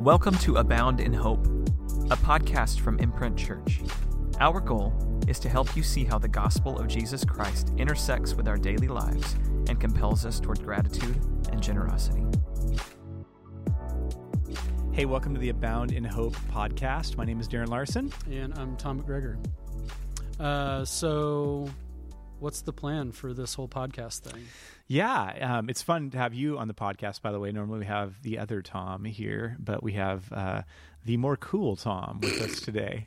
Welcome to Abound in Hope, a podcast from Imprint Church. Our goal is to help you see how the gospel of Jesus Christ intersects with our daily lives and compels us toward gratitude and generosity. Hey, welcome to the Abound in Hope podcast. My name is Darren Larson. And I'm Tom McGregor. So what's the plan for this whole podcast thing? Yeah, it's fun to have you on the podcast, by the way. Normally we have the other Tom here, but we have the more cool Tom with us today.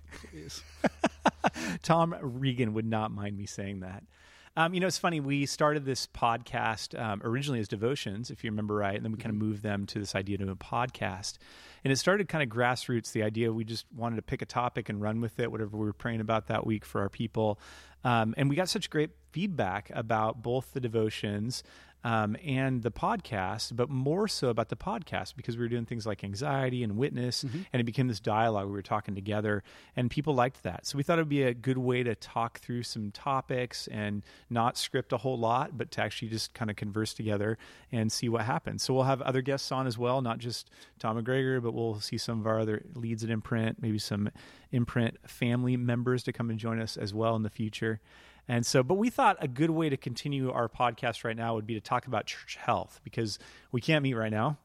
Tom Regan would not mind me saying that. It's funny. We started this podcast originally as devotions, if you remember right, and then we kind of moved them to this idea of a podcast. And it started kind of grassroots, the idea we just wanted to pick a topic and run with it, whatever we were praying about that week for our people. And we got such great feedback about both the devotions and the podcast, but more so about the podcast because we were doing things like anxiety and witness, and it became this dialogue. We were talking together, and people liked that. So we thought it would be a good way to talk through some topics and not script a whole lot, but to actually just kind of converse together and see what happens. So we'll have other guests on as well, not just Tom McGregor, but we'll see some of our other leads at Imprint, maybe some Imprint family members to come and join us as well in the future. And so, but we thought a good way to continue our podcast right now would be to talk about church health because we can't meet right now.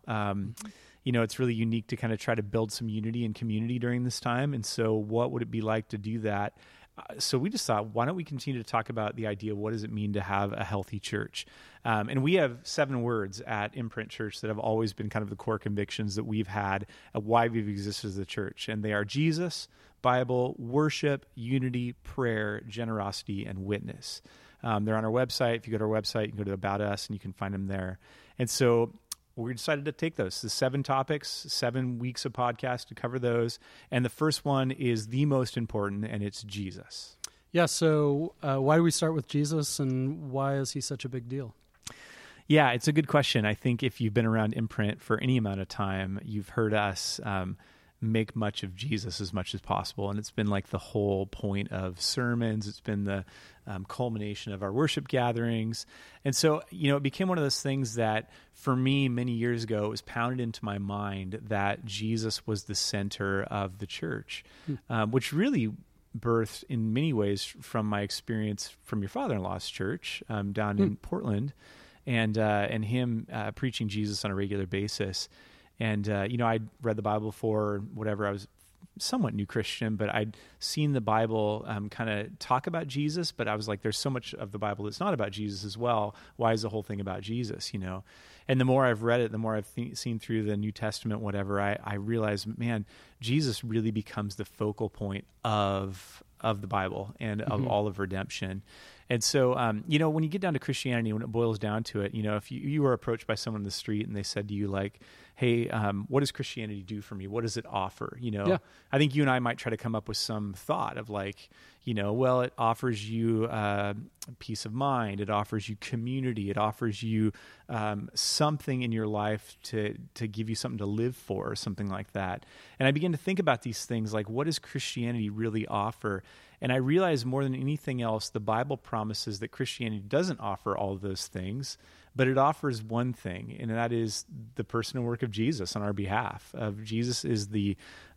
It's really unique to kind of try to build some unity and community during this time. And so what would it be like to do that? So we just thought, why don't we continue to talk about the idea of what does it mean to have a healthy church? And we have 7 words at Imprint Church that have always been kind of the core convictions that we've had of why we've existed as a church. And they are Jesus, Bible, worship, unity, prayer, generosity, and witness. They're on our website. If you go to our website, you can go to About Us and you can find them there. And so we decided to take those, the 7 topics, 7 weeks of podcast to cover those. And the first one is the most important, and it's Jesus. Yeah, so why do we start with Jesus, and why is he such a big deal? Yeah, it's a good question. I think if you've been around Imprint for any amount of time, you've heard us make much of Jesus as much as possible. And it's been like the whole point of sermons. It's been the culmination of our worship gatherings. And so, it became one of those things that for me many years ago, it was pounded into my mind that Jesus was the center of the church, which really birthed in many ways from my experience from your father-in-law's church down in Portland and him preaching Jesus on a regular basis. And, I'd read the Bible before, whatever. I was somewhat new Christian, but I'd seen the Bible kind of talk about Jesus, but I was like, there's so much of the Bible that's not about Jesus as well. Why is the whole thing about Jesus, And the more I've read it, the more I've seen through the New Testament, whatever, I realized, man, Jesus really becomes the focal point of the Bible and of all of redemption. And so, when you get down to Christianity, when it boils down to it, if you were approached by someone in the street and they said to you like, hey, what does Christianity do for me? What does it offer? Yeah. I think you and I might try to come up with some thought of like, well, it offers you peace of mind. It offers you community. It offers you something in your life to give you something to live for or something like that. And I began to think about these things like, what does Christianity really offer? And I realized more than anything else, the Bible promises that Christianity doesn't offer all of those things, but it offers one thing, and that is the personal work of Jesus on our behalf. Jesus is the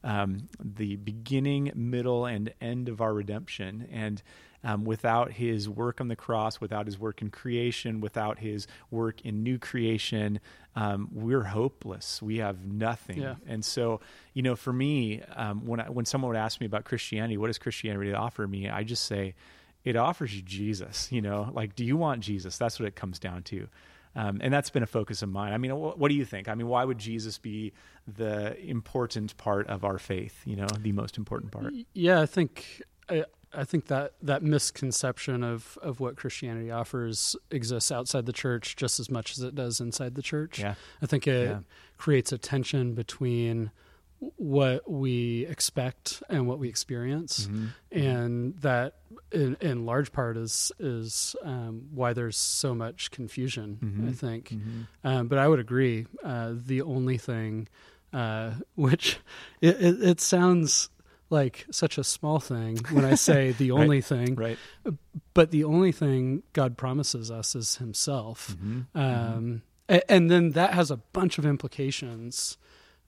beginning, middle, and end of our redemption. And without his work on the cross, without his work in creation, without his work in new creation, we're hopeless. We have nothing. Yeah. And so, for me, when someone would ask me about Christianity, what does Christianity offer me? I just say, it offers you Jesus. Like, do you want Jesus? That's what it comes down to. And that's been a focus of mine. I mean, what do you think? I mean, why would Jesus be the important part of our faith? The most important part. Yeah, I think that misconception of what Christianity offers exists outside the church just as much as it does inside the church. Yeah. I think it creates a tension between what we expect and what we experience, and that in large part is why there's so much confusion, I think. But I would agree. The only thing, which it sounds like such a small thing when I say the only thing, right? But the only thing God promises us is Himself, and then that has a bunch of implications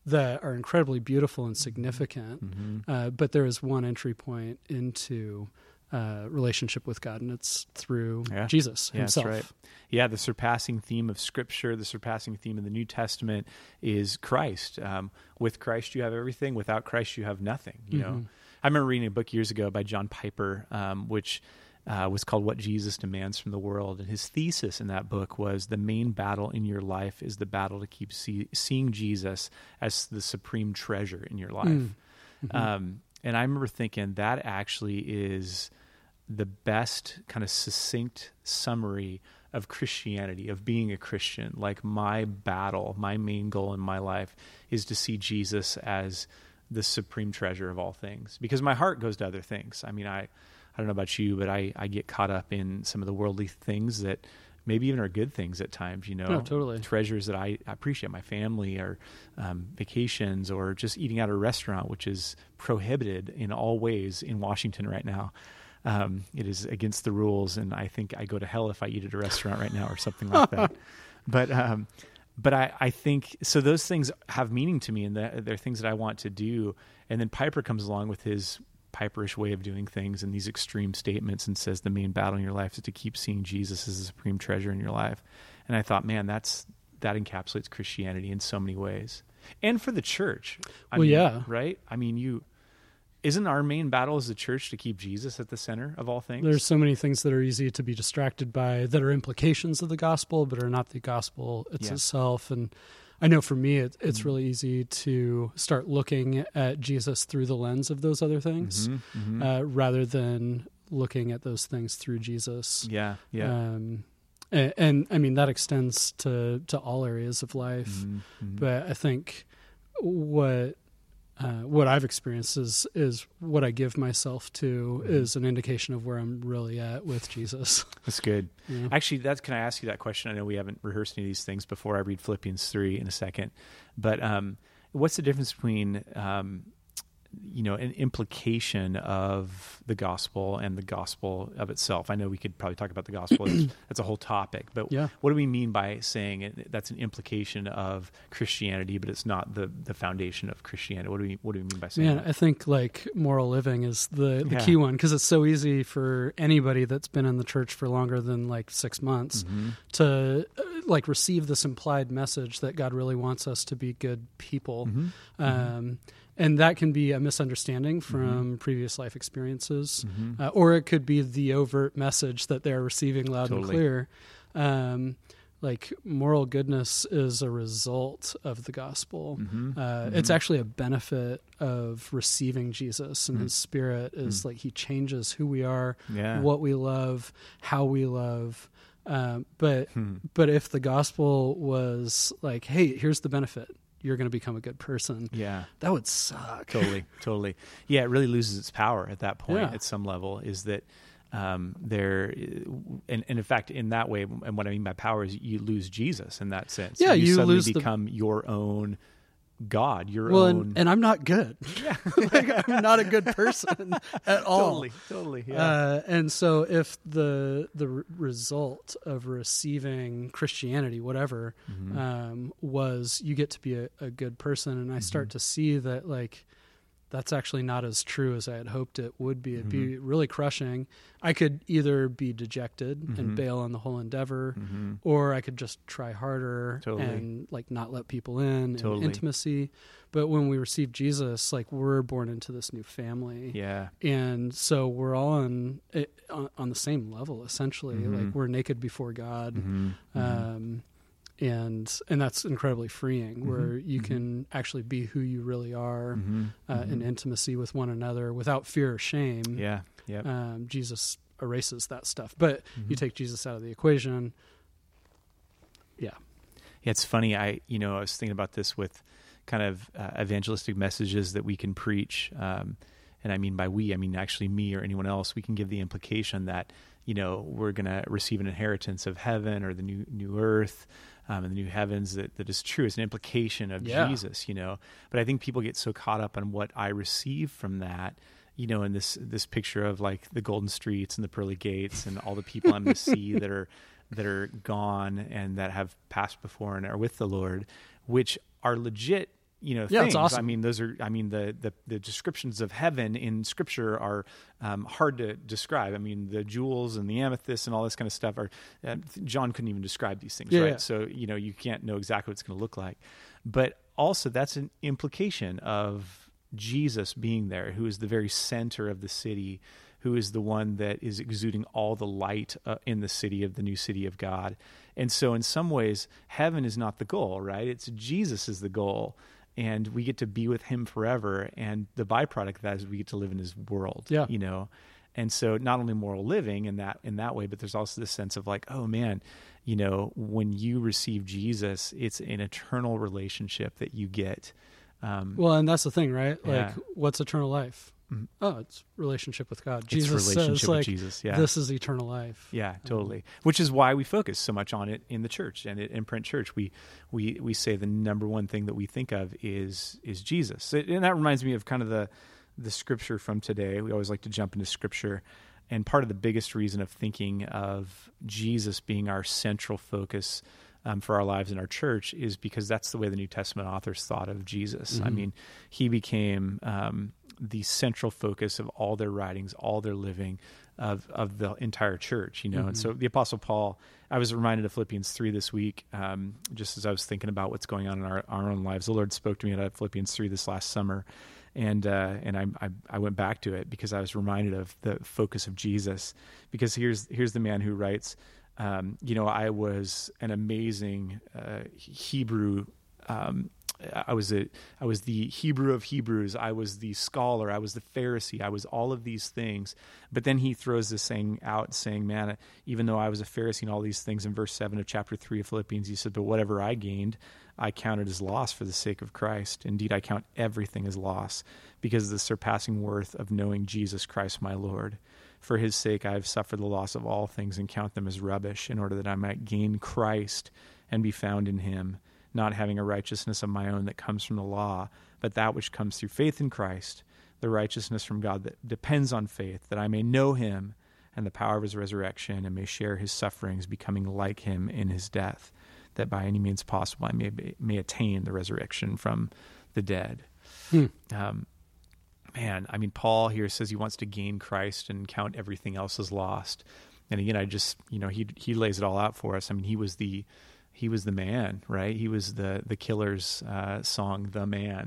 that are incredibly beautiful and significant. But there is one entry point into relationship with God, and it's through Jesus himself. That's right. Yeah, the surpassing theme of Scripture, the surpassing theme of the New Testament is Christ. With Christ, you have everything. Without Christ, you have nothing. You know, I remember reading a book years ago by John Piper, which was called What Jesus Demands from the World. And his thesis in that book was the main battle in your life is the battle to keep seeing Jesus as the supreme treasure in your life. And I remember thinking that actually is the best kind of succinct summary of Christianity, of being a Christian. Like, my battle, my main goal in my life is to see Jesus as the supreme treasure of all things, because my heart goes to other things. I mean, I don't know about you, but I get caught up in some of the worldly things that maybe even are good things at times, you know. No, totally. Treasures that I appreciate, my family, or vacations, or just eating out at a restaurant, which is prohibited in all ways in Washington right now. It is against the rules, and I think I go to hell if I eat at a restaurant right now or something like that. But I think, so those things have meaning to me, and they're things that I want to do. And then Piper comes along with his Piperish way of doing things and these extreme statements and says the main battle in your life is to keep seeing Jesus as the supreme treasure in your life. And I thought, man, that encapsulates Christianity in so many ways. And for the church. I mean, right? I mean, isn't our main battle as the church to keep Jesus at the center of all things? There's so many things that are easy to be distracted by that are implications of the gospel, but are not the gospel itself. And I know for me, it's really easy to start looking at Jesus through the lens of those other things, rather than looking at those things through Jesus. Yeah. And I mean, that extends to all areas of life. But I think what I've experienced is what I give myself to is an indication of where I'm really at with Jesus. That's good. Yeah. Actually, can I ask you that question? I know we haven't rehearsed any of these things before. I read Philippians 3 in a second. But what's the difference between an implication of the gospel and the gospel of itself? I know we could probably talk about the gospel. That's a whole topic. But what do we mean by saying that's an implication of Christianity, but it's not the foundation of Christianity? What do we mean by saying that? I think like moral living is the key one, because it's so easy for anybody that's been in the church for longer than like 6 months to like receive this implied message that God really wants us to be good people. And that can be a misunderstanding from previous life experiences, or it could be the overt message that they're receiving loud and clear. Like moral goodness is a result of the gospel. It's actually a benefit of receiving Jesus, and his Spirit is like he changes who we are, what we love, how we love. But if the gospel was like, hey, here's the benefit, you're going to become a good person. Yeah. That would suck. Totally. Yeah, it really loses its power at that point at some level, is that and in fact, in that way, and what I mean by power is you lose Jesus in that sense. Yeah, you suddenly become your own God, your own. And I'm not good. Yeah. Like, I'm not a good person at all. Totally. Yeah. And so if the result of receiving Christianity, whatever, was you get to be a good person, and I start to see that like that's actually not as true as I had hoped it would be. It'd be really crushing. I could either be dejected and bail on the whole endeavor, or I could just try harder and like not let people in and intimacy. But when we receive Jesus, like we're born into this new family. Yeah. And so we're all on the same level, essentially. Like we're naked before God. And that's incredibly freeing, where you can actually be who you really are in intimacy with one another without fear or shame. Yeah. Jesus erases that stuff. But you take Jesus out of the equation. Yeah. It's funny. I was thinking about this with kind of evangelistic messages that we can preach. And I mean by we, I mean actually me or anyone else. We can give the implication that, we're going to receive an inheritance of heaven or the new earth. And the new heavens, that is true. It's an implication of Jesus, But I think people get so caught up on what I receive from that, in this picture of like the golden streets and the pearly gates and all the people I'm going to see that are gone and that have passed before and are with the Lord, which are legit, Yeah, things. it's awesome. I mean, the descriptions of heaven in Scripture are hard to describe. I mean, the jewels and the amethyst and all this kind of stuff John couldn't even describe these things, right? Yeah. So, you can't know exactly what it's going to look like. But also that's an implication of Jesus being there, who is the very center of the city, who is the one that is exuding all the light in the city of the new city of God. And so in some ways, heaven is not the goal, right? It's Jesus is the goal. And we get to be with him forever. And the byproduct of that is we get to live in his world, Yeah. And so not only moral living in that way, but there's also this sense of like, oh man, when you receive Jesus, it's an eternal relationship that you get. Well, and that's the thing, right? Like, Yeah. what's eternal life? Mhm. Oh, it's relationship with God. It's Jesus relationship says, with like, Jesus, yeah. this is eternal life. Yeah, totally. Which is why we focus so much on it in the church and at Imprint Church. We say the number one thing that we think of is Jesus. And that reminds me of kind of the scripture from today. We always like to jump into scripture. And part of the biggest reason of thinking of Jesus being our central focus for our lives in our church is because that's the way the New Testament authors thought of Jesus. Mm-hmm. I mean, he became the central focus of all their writings, all their living, of the entire church, Mm-hmm. And so the Apostle Paul, I was reminded of Philippians 3 this week, just as I was thinking about what's going on in our own lives. The Lord spoke to me out of Philippians 3 this last summer, and I went back to it because I was reminded of the focus of Jesus. Because here's the man who writes, I was an amazing Hebrew. I was the Hebrew of Hebrews. I was the scholar. I was the Pharisee. I was all of these things. But then he throws this saying out, saying, man, even though I was a Pharisee and all these things, in verse 7 of chapter 3 of Philippians, he said, but whatever I gained, I counted as loss for the sake of Christ. Indeed, I count everything as loss because of the surpassing worth of knowing Jesus Christ, my Lord. For his sake, I have suffered the loss of all things and count them as rubbish in order that I might gain Christ and be found in him, not having a righteousness of my own that comes from the law, but that which comes through faith in Christ, the righteousness from God that depends on faith, that I may know him and the power of his resurrection and may share his sufferings, becoming like him in his death, that by any means possible I may attain the resurrection from the dead. Man, I mean, Paul here says he wants to gain Christ and count everything else as lost. And again, I just, he lays it all out for us. I mean, he was the man, right? He was the Killer's song, "The Man,"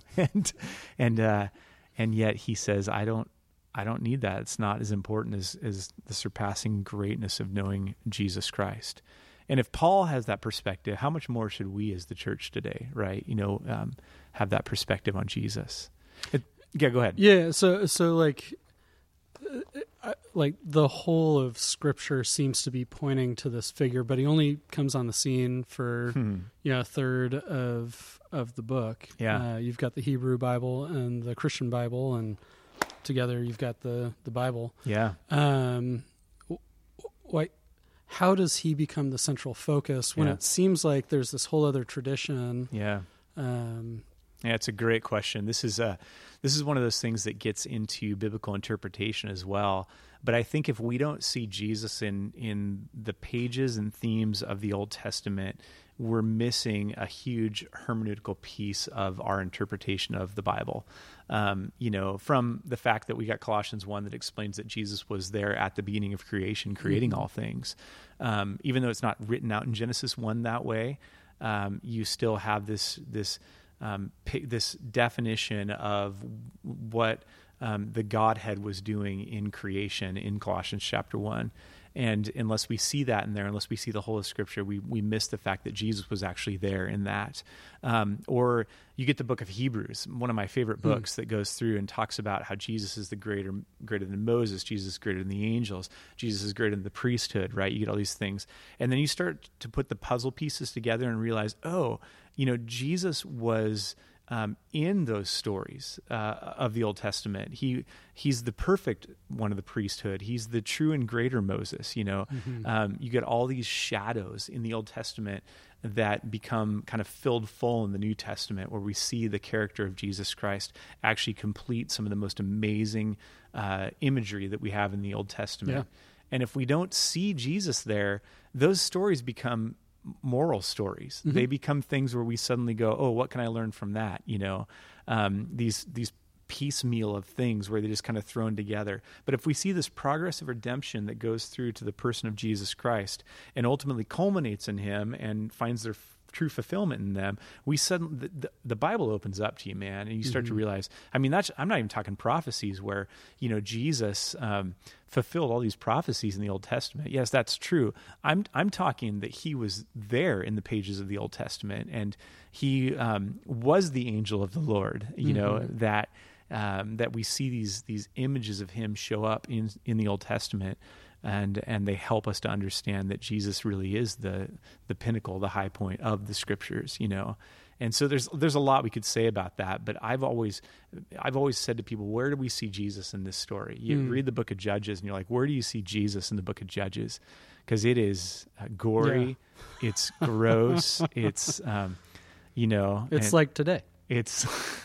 and yet he says, I don't need that. It's not as important as the surpassing greatness of knowing Jesus Christ. And if Paul has that perspective, how much more should we as the church today, right? Have that perspective on Jesus. Yeah, go ahead. Yeah. So like the whole of Scripture seems to be pointing to this figure, but he only comes on the scene for a third of the book. Yeah. You've got the Hebrew Bible and the Christian Bible, and together you've got the Bible. Yeah. How does he become the central focus when it seems like there's this whole other tradition? Yeah. Yeah, it's a great question. This is one of those things that gets into biblical interpretation as well. But I think if we don't see Jesus in the pages and themes of the Old Testament, we're missing a huge hermeneutical piece of our interpretation of the Bible. From the fact that we got Colossians 1 that explains that Jesus was there at the beginning of creation, creating all things. Even though it's not written out in Genesis 1 that way, you still have this definition of what the Godhead was doing in creation in Colossians chapter 1. And unless we see that in there, unless we see the whole of Scripture, we miss the fact that Jesus was actually there in that. Or you get the book of Hebrews, one of my favorite books that goes through and talks about how Jesus is greater than Moses, Jesus is greater than the angels, Jesus is greater than the priesthood, right? You get all these things. And then you start to put the puzzle pieces together and realize, Jesus was in those stories of the Old Testament. He's the perfect one of the priesthood. He's the true and greater Moses. You get all these shadows in the Old Testament that become kind of filled full in the New Testament, where we see the character of Jesus Christ actually complete some of the most amazing imagery that we have in the Old Testament. Yeah. And if we don't see Jesus there, those stories become moral stories. Mm-hmm. They become things where we suddenly go, oh, what can I learn from that? These piecemeal of things where they're just kind of thrown together. But if we see this progress of redemption that goes through to the person of Jesus Christ and ultimately culminates in him and finds their true fulfillment in them, we suddenly the Bible opens up to you, man, and you start to realize. I mean, I'm not even talking prophecies where Jesus fulfilled all these prophecies in the Old Testament. Yes, that's true. I'm talking that he was there in the pages of the Old Testament, and he was the angel of the Lord. That we see these images of him show up in the Old Testament. And they help us to understand that Jesus really is the pinnacle, the high point of the Scriptures, And so there's a lot we could say about that, but I've always said to people, where do we see Jesus in this story? You read the book of Judges, and you're like, where do you see Jesus in the book of Judges? Because it is gory, it's gross, it's it's like today. It's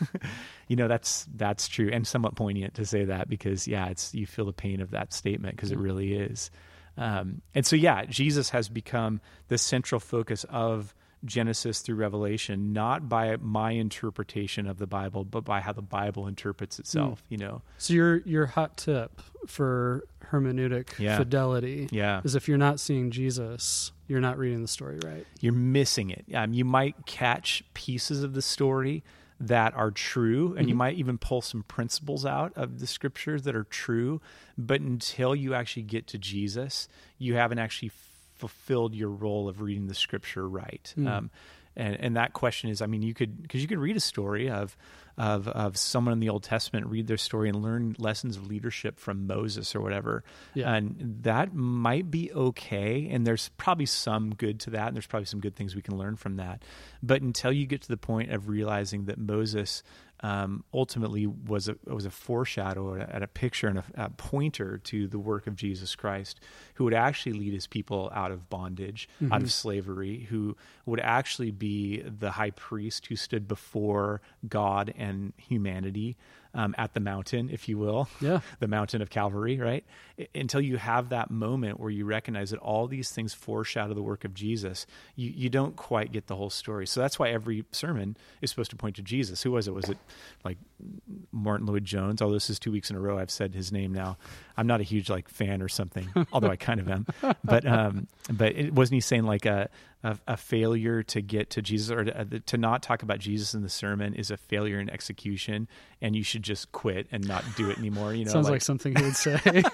that's true, and somewhat poignant to say that, because you feel the pain of that statement, because it really is. And so Jesus has become the central focus of Genesis through Revelation, not by my interpretation of the Bible, but by how the Bible interprets itself. So your hot tip for hermeneutic fidelity is, if you're not seeing Jesus, you're not reading the story right. You're missing it. You might catch pieces of the story that are true, and you might even pull some principles out of the Scriptures that are true, but until you actually get to Jesus, you haven't actually fulfilled your role of reading the Scripture right. And that question is, you could read a story of someone in the Old Testament, read their story and learn lessons of leadership from Moses or whatever. Yeah. And that might be okay. And there's probably some good to that. And there's probably some good things we can learn from that. But until you get to the point of realizing that Moses ultimately was a foreshadow and a picture and a pointer to the work of Jesus Christ, who would actually lead his people out of bondage, out of slavery, who would actually be the high priest who stood before God and humanity at the mountain, if you will, the mountain of Calvary, right? Until you have that moment where you recognize that all these things foreshadow the work of Jesus, you don't quite get the whole story. So that's why every sermon is supposed to point to Jesus. Who was it? Was it like Martin Lloyd-Jones? Although this is 2 weeks in a row I've said his name now. I'm not a huge fan or something, although I kind of am. But wasn't he saying like a failure to get to Jesus, or to not talk about Jesus in the sermon is a failure in execution, and you should just quit and not do it anymore? Sounds like something he would say.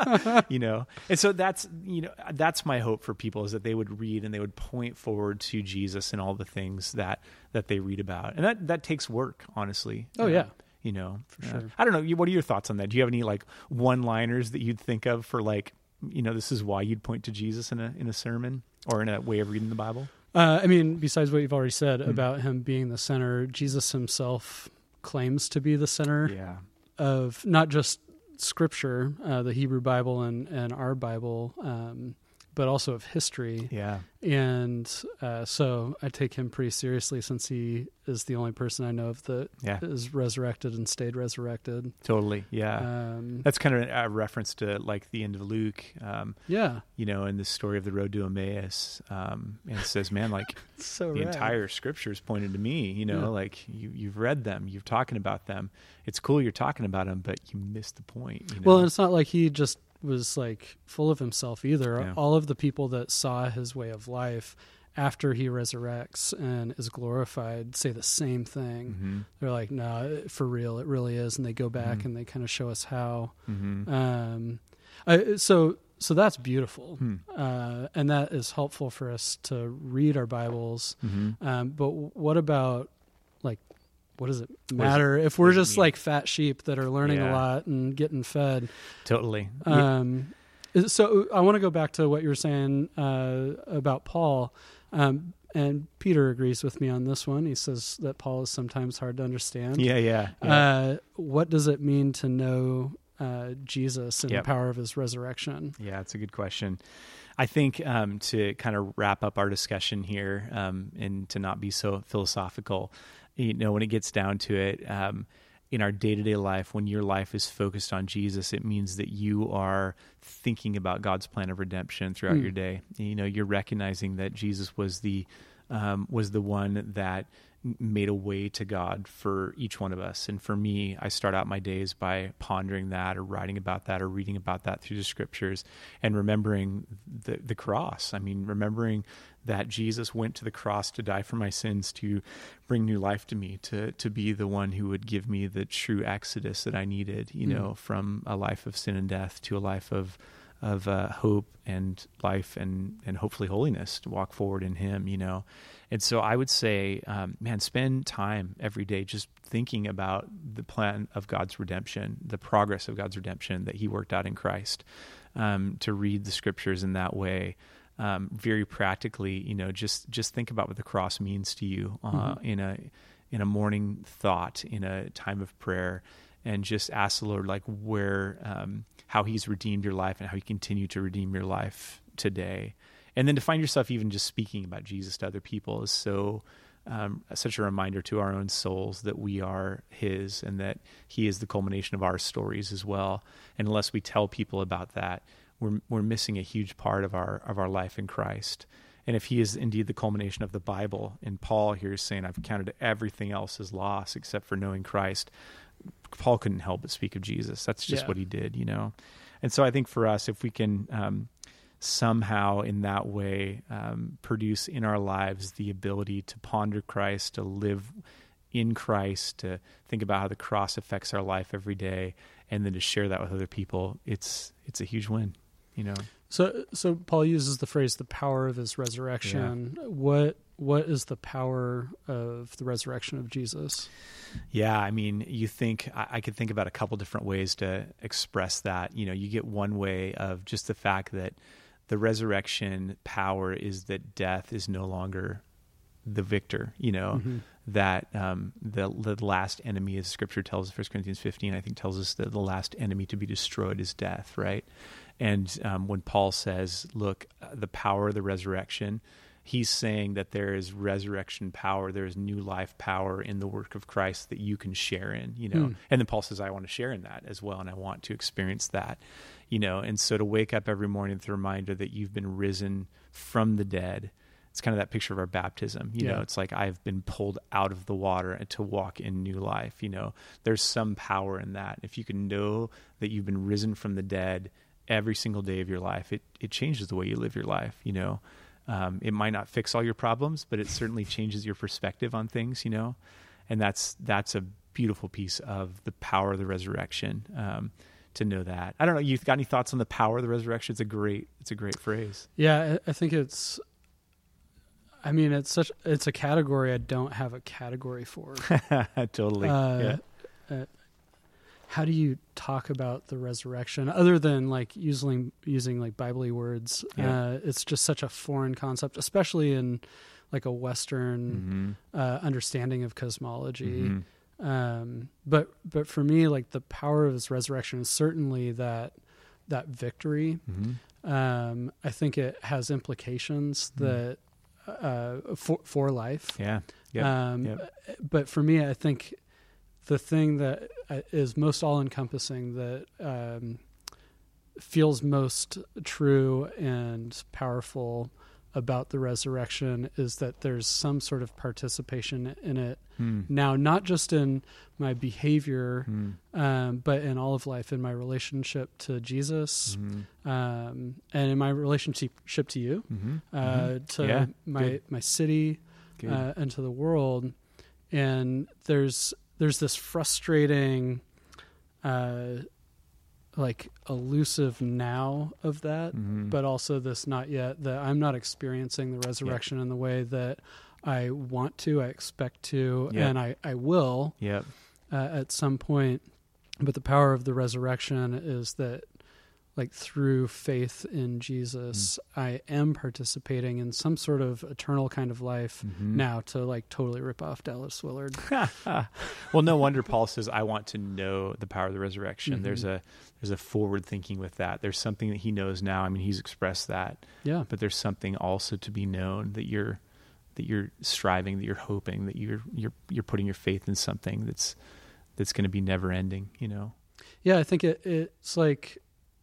And so that's my hope for people, is that they would read and they would point forward to Jesus and all the things that they read about, and that takes work, honestly. Oh yeah. For sure. I don't know. What are your thoughts on that? Do you have any one-liners that you'd think of for this is why you'd point to Jesus in a sermon or in a way of reading the Bible? Besides what you've already said about him being the center, Jesus himself claims to be the center of not just Scripture, the Hebrew Bible and our Bible, but also of history. Yeah. And so I take him pretty seriously, since he is the only person I know of that is resurrected and stayed resurrected. Totally. Yeah. That's kind of a reference to the end of Luke. In the story of the road to Emmaus. And it says, man, so the entire Scripture is pointed to me, you've read them, you're talking about them. It's cool you're talking about them, but you missed the point. Well, it's not like he just was full of himself either. Yeah. All of the people that saw his way of life after he resurrects and is glorified say the same thing. Mm-hmm. They're like, no, for real, it really is. And they go back and they kind of show us how. Mm-hmm. So that's beautiful. And that is helpful for us to read our Bibles. Mm-hmm. But what about what does it matter if we're just fat sheep that are learning a lot and getting fed? Totally. So I want to go back to what you were saying about Paul. And Peter agrees with me on this one. He says that Paul is sometimes hard to understand. Yeah. What does it mean to know Jesus and the power of his resurrection? Yeah, that's a good question. I think to kind of wrap up our discussion here and to not be so philosophical, when it gets down to it, in our day-to-day life, when your life is focused on Jesus, it means that you are thinking about God's plan of redemption throughout your day. You're recognizing that Jesus was the one that made a way to God for each one of us. And for me, I start out my days by pondering that, or writing about that, or reading about that through the scriptures, and remembering the cross. I mean, remembering that Jesus went to the cross to die for my sins, to bring new life to me, to be the one who would give me the true exodus that I needed, from a life of sin and death to a life of hope and life and hopefully holiness, to walk forward in Him, And so I would say, spend time every day just thinking about the plan of God's redemption, the progress of God's redemption that He worked out in Christ, to read the scriptures in that way. Very practically, just think about what the cross means to you in a morning thought, in a time of prayer, and just ask the Lord, how He's redeemed your life and how He continued to redeem your life today. And then to find yourself even just speaking about Jesus to other people is such a reminder to our own souls that we are His, and that He is the culmination of our stories as well. And unless we tell people about that, we're missing a huge part of our life in Christ. And if He is indeed the culmination of the Bible, and Paul here is saying, I've counted everything else as loss except for knowing Christ, Paul couldn't help but speak of Jesus. That's just what he did, And so I think for us, if we can somehow in that way produce in our lives the ability to ponder Christ, to live in Christ, to think about how the cross affects our life every day, and then to share that with other people, it's a huge win, So Paul uses the phrase "the power of His resurrection." Yeah. What is the power of the resurrection of Jesus? Yeah, I mean, I could think about a couple different ways to express that. You get one way of just the fact that the resurrection power is that death is no longer the victor, that the last enemy, as Scripture tells us, 1 Corinthians 15, I think, tells us that the last enemy to be destroyed is death, right? And when Paul says, look, the power of the resurrection, he's saying that there is resurrection power, there is new life power in the work of Christ that you can share in, And then Paul says, I want to share in that as well, and I want to experience that, And so to wake up every morning with the reminder that you've been risen from the dead, it's kind of that picture of our baptism, It's like I've been pulled out of the water and to walk in new life, There's some power in that. If you can know that you've been risen from the dead every single day of your life, it changes the way you live your life, It might not fix all your problems, but it certainly changes your perspective on things, And that's a beautiful piece of the power of the resurrection, to know that. I don't know. You got any thoughts on the power of the resurrection? It's a great phrase. Yeah, I think it's a category I don't have a category for. Totally. How do you talk about the resurrection other than using Bible-y words? Yeah. It's just such a foreign concept, especially in a Western understanding of cosmology. But for me, the power of His resurrection is certainly that victory. I think it has implications that for life. Yeah. But for me, I think the thing that is most all-encompassing, that feels most true and powerful about the resurrection, is that there's some sort of participation in it now, not just in my behavior, but in all of life, in my relationship to Jesus, and in my relationship to you, to my city, and to the world. And there's this frustrating, elusive now of that, but also this not yet, that I'm not experiencing the resurrection in the way that I want to, I expect to, and I will at some point. But the power of the resurrection is that, through faith in Jesus, I am participating in some sort of eternal kind of life now, to totally rip off Dallas Willard. Well, no wonder Paul says, I want to know the power of the resurrection. There's a forward thinking with that. There's something that he knows now. I mean, he's expressed that. Yeah. But there's something also to be known, that you're striving, that you're hoping, that you're putting your faith in something that's going to be never ending, you know? Yeah, I think it's like,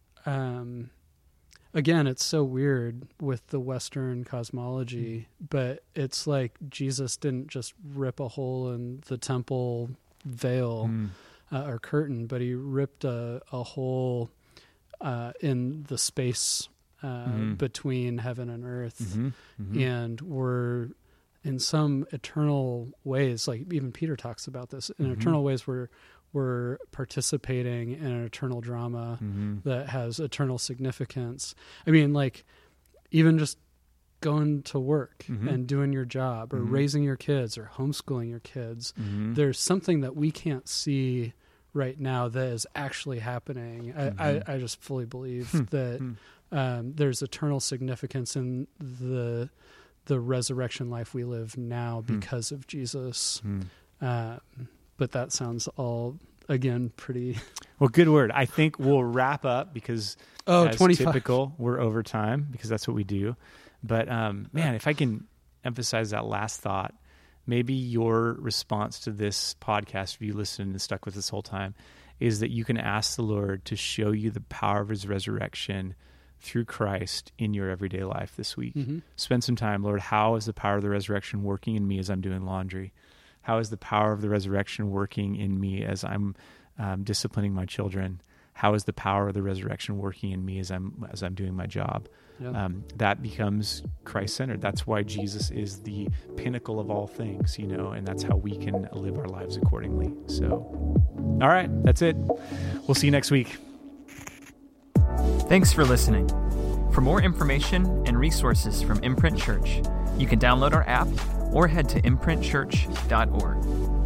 again, it's so weird with the Western cosmology, but it's like Jesus didn't just rip a hole in the temple veil or curtain, but he ripped a hole in the space between heaven and earth. And we're, in some eternal ways, like even Peter talks about this, in eternal ways we're participating in an eternal drama that has eternal significance. I mean, like, even just going to work and doing your job, or raising your kids, or homeschooling your kids, there's something that we can't see right now that is actually happening. I just fully believe that there's eternal significance in the resurrection life we live now because of Jesus. But that sounds all, again, pretty... Well, good word. I think we'll wrap up because, as 25. typical, we're over time because that's what we do. But, man, if I can emphasize that last thought, maybe your response to this podcast, if you listened and stuck with this whole time, is that you can ask the Lord to show you the power of his resurrection through Christ in your everyday life this week. Spend some time, Lord, how is the power of the resurrection working in me as I'm doing laundry? How is the power of the resurrection working in me as I'm disciplining my children? How is the power of the resurrection working in me as I'm doing my job? Yeah. That becomes Christ-centered. That's why Jesus is the pinnacle of all things, you know, and that's how we can live our lives accordingly. So, all right, that's it. We'll see you next week. Thanks for listening. For more information and resources from Imprint Church, you can download our app or head to imprintchurch.org.